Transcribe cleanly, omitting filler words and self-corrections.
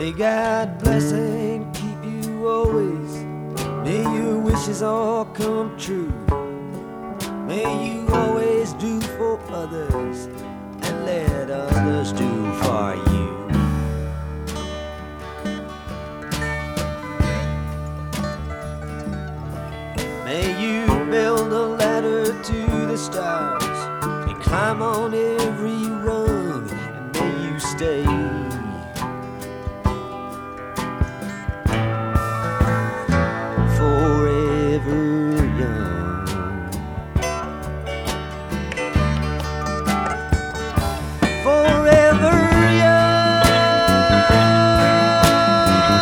May God bless and keep you always. May your wishes all come true. May you always do for others and let others do for you.